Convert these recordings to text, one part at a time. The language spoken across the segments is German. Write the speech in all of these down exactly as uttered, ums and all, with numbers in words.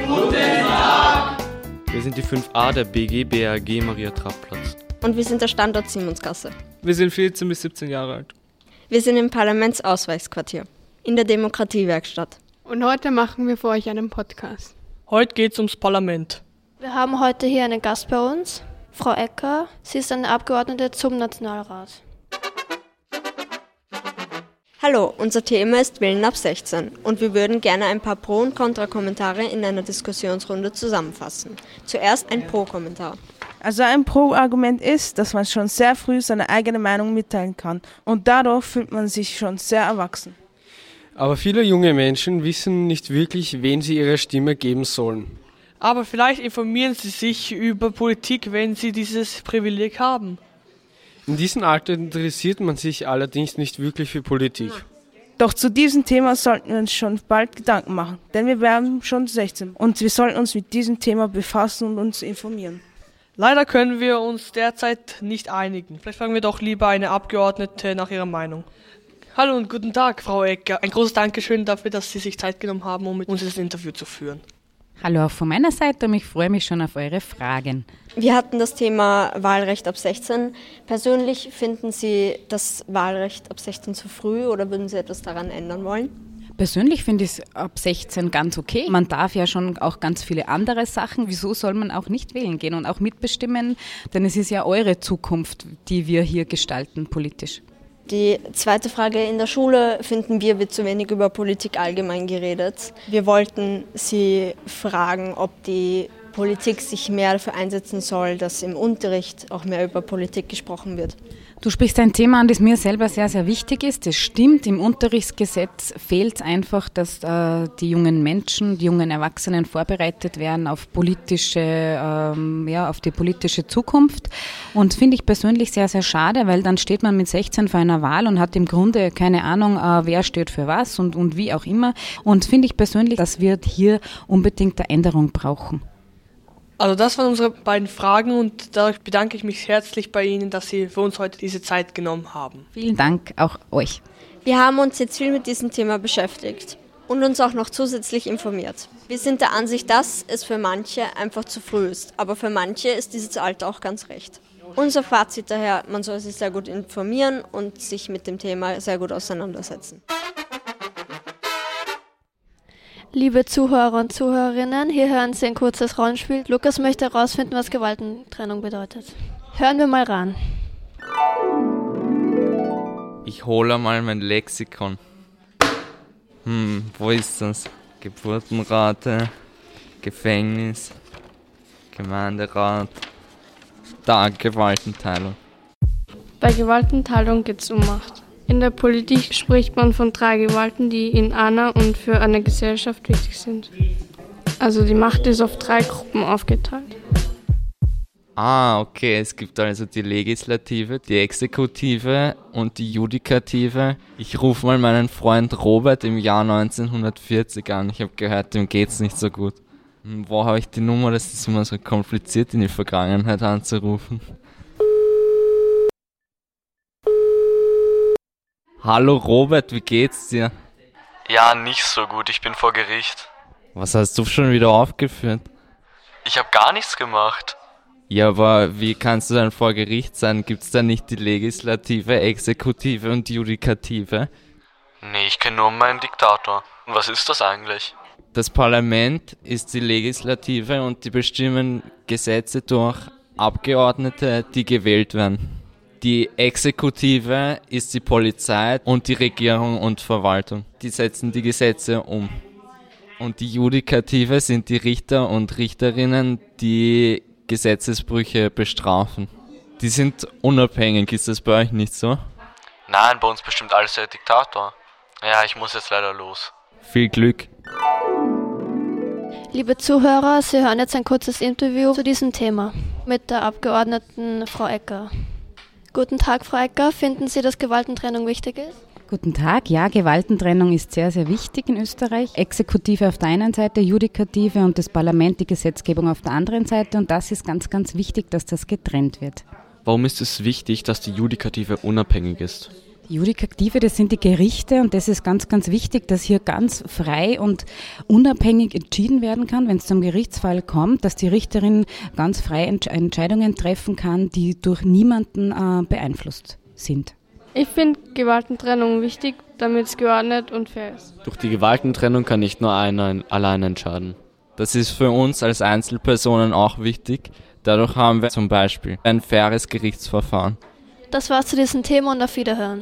Guten Tag! Wir sind die fünf a der B G B A G Maria-Trapp-Platz. Und wir sind der Standort Simonsgasse. Wir sind vierzehn bis siebzehn Jahre alt. Wir sind im Parlamentsausweichsquartier, in der Demokratiewerkstatt. Und heute machen wir für euch einen Podcast. Heute geht es ums Parlament. Wir haben heute hier einen Gast bei uns, Frau Ecker. Sie ist eine Abgeordnete zum Nationalrat. Hallo, unser Thema ist Wählen ab sechzehn und wir würden gerne ein paar Pro- und Kontra-Kommentare in einer Diskussionsrunde zusammenfassen. Zuerst ein Pro-Kommentar. Also ein Pro-Argument ist, dass man schon sehr früh seine eigene Meinung mitteilen kann und dadurch fühlt man sich schon sehr erwachsen. Aber viele junge Menschen wissen nicht wirklich, wen sie ihre Stimme geben sollen. Aber vielleicht informieren sie sich über Politik, wenn sie dieses Privileg haben. In diesem Alter interessiert man sich allerdings nicht wirklich für Politik. Doch zu diesem Thema sollten wir uns schon bald Gedanken machen, denn wir werden schon sechzehn und wir sollten uns mit diesem Thema befassen und uns informieren. Leider können wir uns derzeit nicht einigen. Vielleicht fragen wir doch lieber eine Abgeordnete nach ihrer Meinung. Hallo und guten Tag, Frau Ecker. Ein großes Dankeschön dafür, dass Sie sich Zeit genommen haben, um mit uns das Interview zu führen. Hallo auch von meiner Seite und ich freue mich schon auf eure Fragen. Wir hatten das Thema Wahlrecht ab sechzehn. Persönlich finden Sie das Wahlrecht ab sechzehn zu früh oder würden Sie etwas daran ändern wollen? Persönlich finde ich es ab sechzehn ganz okay. Man darf ja schon auch ganz viele andere Sachen. Wieso soll man auch nicht wählen gehen und auch mitbestimmen? Denn es ist ja eure Zukunft, die wir hier gestalten politisch. Die zweite Frage: In der Schule finden wir, wird zu wenig über Politik allgemein geredet. Wir wollten Sie fragen, ob die Politik sich mehr dafür einsetzen soll, dass im Unterricht auch mehr über Politik gesprochen wird. Du sprichst ein Thema an, das mir selber sehr, sehr wichtig ist. Das stimmt, im Unterrichtsgesetz fehlt es einfach, dass äh, die jungen Menschen, die jungen Erwachsenen vorbereitet werden auf politische, ähm, ja, auf die politische Zukunft. Und finde ich persönlich sehr, sehr schade, weil dann steht man mit sechzehn vor einer Wahl und hat im Grunde keine Ahnung, äh, wer steht für was und, und wie auch immer. Und finde ich persönlich, dass wir hier unbedingt eine Änderung brauchen. Also das waren unsere beiden Fragen und dadurch bedanke ich mich herzlich bei Ihnen, dass Sie für uns heute diese Zeit genommen haben. Vielen Dank auch euch. Wir haben uns jetzt viel mit diesem Thema beschäftigt und uns auch noch zusätzlich informiert. Wir sind der Ansicht, dass es für manche einfach zu früh ist, aber für manche ist dieses Alter auch ganz recht. Unser Fazit daher: Man soll sich sehr gut informieren und sich mit dem Thema sehr gut auseinandersetzen. Liebe Zuhörer und Zuhörerinnen, hier hören Sie ein kurzes Rollenspiel. Lukas möchte herausfinden, was Gewaltentrennung bedeutet. Hören wir mal ran. Ich hole mal mein Lexikon. Hm, wo ist das? Geburtenrate, Gefängnis, Gemeinderat, da, Gewaltenteilung. Bei Gewaltenteilung geht es um Macht. In der Politik spricht man von drei Gewalten, die in einer und für eine Gesellschaft wichtig sind. Also die Macht ist auf drei Gruppen aufgeteilt. Ah, okay, es gibt also die Legislative, die Exekutive und die Judikative. Ich rufe mal meinen Freund Robert im Jahr neunzehnhundertvierzig an. Ich habe gehört, dem geht's nicht so gut. Hm, wo habe ich die Nummer? Das ist immer so kompliziert, in die Vergangenheit anzurufen. Hallo Robert, wie geht's dir? Ja, nicht so gut, ich bin vor Gericht. Was hast du schon wieder aufgeführt? Ich habe gar nichts gemacht. Ja, aber wie kannst du dann vor Gericht sein? Gibt's da nicht die Legislative, Exekutive und Judikative? Nee, ich kenne nur meinen Diktator. Und was ist das eigentlich? Das Parlament ist die Legislative und die bestimmen Gesetze durch Abgeordnete, die gewählt werden. Die Exekutive ist die Polizei und die Regierung und Verwaltung. Die setzen die Gesetze um. Und die Judikative sind die Richter und Richterinnen, die Gesetzesbrüche bestrafen. Die sind unabhängig, ist das bei euch nicht so? Nein, bei uns bestimmt alles der Diktator. Ja, ich muss jetzt leider los. Viel Glück. Liebe Zuhörer, Sie hören jetzt ein kurzes Interview zu diesem Thema mit der Abgeordneten Frau Ecker. Guten Tag, Frau Ecker. Finden Sie, dass Gewaltentrennung wichtig ist? Guten Tag. Ja, Gewaltentrennung ist sehr, sehr wichtig in Österreich. Exekutive auf der einen Seite, Judikative und das Parlament, die Gesetzgebung auf der anderen Seite. Und das ist ganz, ganz wichtig, dass das getrennt wird. Warum ist es wichtig, dass die Judikative unabhängig ist? Die Judikative, das sind die Gerichte und das ist ganz, ganz wichtig, dass hier ganz frei und unabhängig entschieden werden kann, wenn es zum Gerichtsfall kommt, dass die Richterin ganz frei Entsch- Entscheidungen treffen kann, die durch niemanden äh, beeinflusst sind. Ich finde Gewaltentrennung wichtig, damit es geordnet und fair ist. Durch die Gewaltentrennung kann nicht nur einer allein entscheiden. Das ist für uns als Einzelpersonen auch wichtig. Dadurch haben wir zum Beispiel ein faires Gerichtsverfahren. Das war's zu diesem Thema und auf Wiederhören.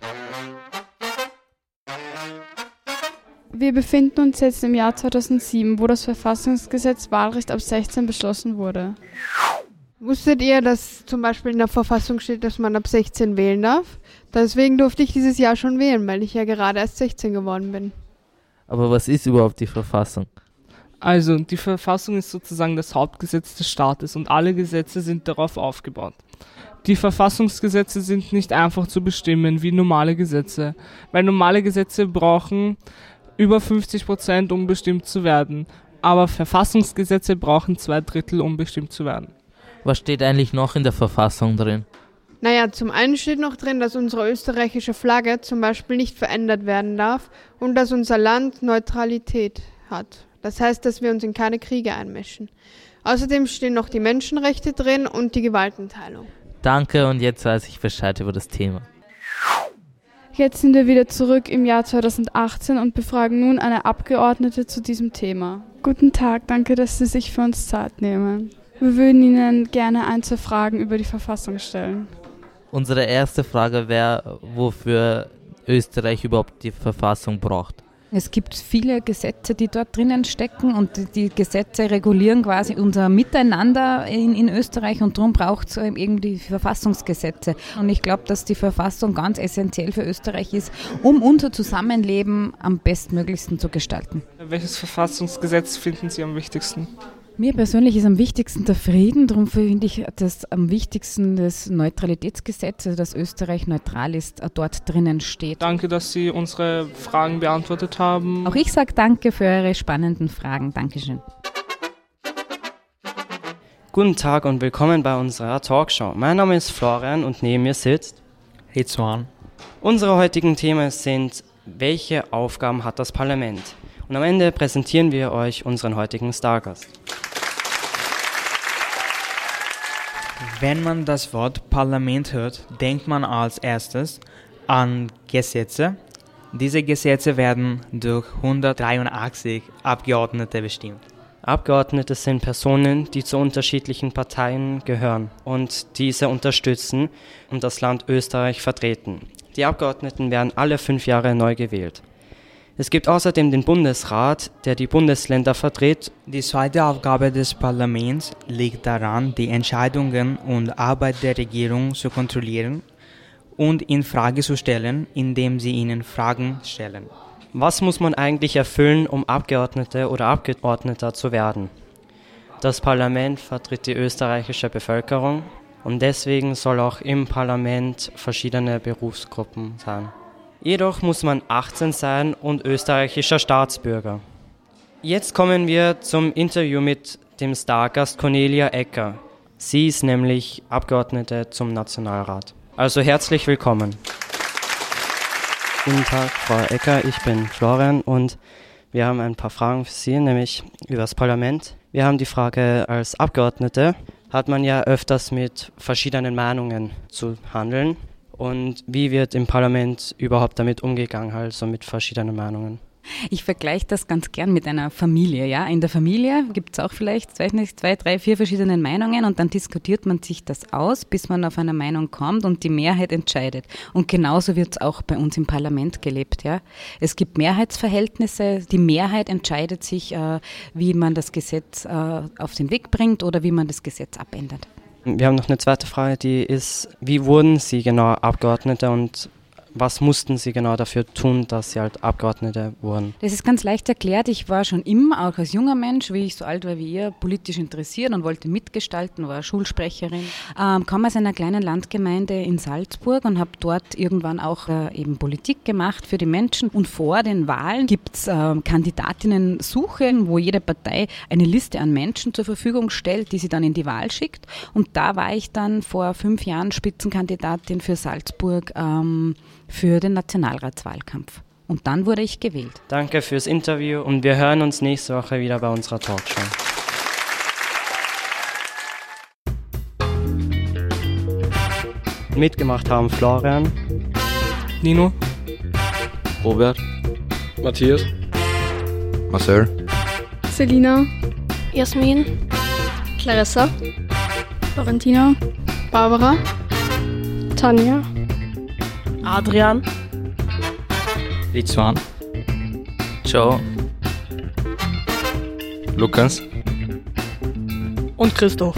Wir befinden uns jetzt im Jahr zweitausendsieben, wo das Verfassungsgesetz Wahlrecht ab sechzehn beschlossen wurde. Wusstet ihr, dass zum Beispiel in der Verfassung steht, dass man ab sechzehn wählen darf? Deswegen durfte ich dieses Jahr schon wählen, weil ich ja gerade erst sechzehn geworden bin. Aber was ist überhaupt die Verfassung? Also, die Verfassung ist sozusagen das Hauptgesetz des Staates und alle Gesetze sind darauf aufgebaut. Die Verfassungsgesetze sind nicht einfach zu bestimmen wie normale Gesetze, weil normale Gesetze brauchen über fünfzig Prozent, um bestimmt zu werden, aber Verfassungsgesetze brauchen zwei Drittel, um bestimmt zu werden. Was steht eigentlich noch in der Verfassung drin? Naja, zum einen steht noch drin, dass unsere österreichische Flagge zum Beispiel nicht verändert werden darf und dass unser Land Neutralität hat. Das heißt, dass wir uns in keine Kriege einmischen. Außerdem stehen noch die Menschenrechte drin und die Gewaltenteilung. Danke und jetzt weiß ich Bescheid über das Thema. Jetzt sind wir wieder zurück im Jahr zweitausendachtzehn und befragen nun eine Abgeordnete zu diesem Thema. Guten Tag, danke, dass Sie sich für uns Zeit nehmen. Wir würden Ihnen gerne ein, zwei Fragen über die Verfassung stellen. Unsere erste Frage wäre, wofür Österreich überhaupt die Verfassung braucht. Es gibt viele Gesetze, die dort drinnen stecken und die, die Gesetze regulieren quasi unser Miteinander in, in Österreich und darum braucht es irgendwie Verfassungsgesetze. Und ich glaube, dass die Verfassung ganz essentiell für Österreich ist, um unser Zusammenleben am bestmöglichsten zu gestalten. Welches Verfassungsgesetz finden Sie am wichtigsten? Mir persönlich ist am wichtigsten der Frieden, darum finde ich das am wichtigsten das Neutralitätsgesetz, also dass Österreich neutral ist, dort drinnen steht. Danke, dass Sie unsere Fragen beantwortet haben. Auch ich sage danke für eure spannenden Fragen. Dankeschön. Guten Tag und willkommen bei unserer Talkshow. Mein Name ist Florian und neben mir sitzt Rizwan. Unsere heutigen Themen sind, welche Aufgaben hat das Parlament? Und am Ende präsentieren wir euch unseren heutigen Stargast. Wenn man das Wort Parlament hört, denkt man als erstes an Gesetze. Diese Gesetze werden durch hundertdreiundachtzig Abgeordnete bestimmt. Abgeordnete sind Personen, die zu unterschiedlichen Parteien gehören und diese unterstützen und das Land Österreich vertreten. Die Abgeordneten werden alle fünf Jahre neu gewählt. Es gibt außerdem den Bundesrat, der die Bundesländer vertritt. Die zweite Aufgabe des Parlaments liegt daran, die Entscheidungen und Arbeit der Regierung zu kontrollieren und in Frage zu stellen, indem sie ihnen Fragen stellen. Was muss man eigentlich erfüllen, um Abgeordnete oder Abgeordneter zu werden? Das Parlament vertritt die österreichische Bevölkerung und deswegen soll auch im Parlament verschiedene Berufsgruppen sein. Jedoch muss man achtzehn sein und österreichischer Staatsbürger. Jetzt kommen wir zum Interview mit dem Stargast Cornelia Ecker. Sie ist nämlich Abgeordnete zum Nationalrat. Also herzlich willkommen. Guten Tag, Frau Ecker, ich bin Florian und wir haben ein paar Fragen für Sie, nämlich über das Parlament. Wir haben die Frage, als Abgeordnete hat man ja öfters mit verschiedenen Meinungen zu handeln. Und wie wird im Parlament überhaupt damit umgegangen, also mit verschiedenen Meinungen? Ich vergleiche das ganz gern mit einer Familie. Ja? In der Familie gibt es auch vielleicht weiß nicht, zwei, drei, vier verschiedene Meinungen und dann diskutiert man sich das aus, bis man auf eine Meinung kommt und die Mehrheit entscheidet. Und genauso wird es auch bei uns im Parlament gelebt. Ja? Es gibt Mehrheitsverhältnisse, die Mehrheit entscheidet sich, äh, wie man das Gesetz äh, auf den Weg bringt oder wie man das Gesetz abändert. Wir haben noch eine zweite Frage, die ist, wie wurden Sie genau Abgeordnete und was mussten Sie genau dafür tun, dass Sie halt Abgeordnete wurden? Das ist ganz leicht erklärt. Ich war schon immer, auch als junger Mensch, wie ich so alt war wie ihr, politisch interessiert und wollte mitgestalten, war Schulsprecherin. Ähm, kam aus einer kleinen Landgemeinde in Salzburg und habe dort irgendwann auch äh, eben Politik gemacht für die Menschen. Und vor den Wahlen gibt es äh, Kandidatinnen-Suche, wo jede Partei eine Liste an Menschen zur Verfügung stellt, die sie dann in die Wahl schickt. Und da war ich dann vor fünf Jahren Spitzenkandidatin für Salzburg ähm, für den Nationalratswahlkampf. Und dann wurde ich gewählt. Danke fürs Interview und wir hören uns nächste Woche wieder bei unserer Talkshow. Mitgemacht haben Florian, Nino, Robert, Matthias, Marcel, Selina, Jasmin, Clarissa, Valentina, Barbara, Tanja, Adrian, Lizuan, Joe, Lukas und Christoph.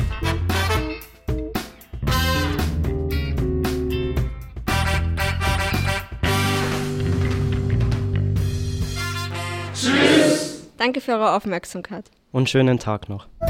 Danke für eure Aufmerksamkeit. und schönen Tag noch.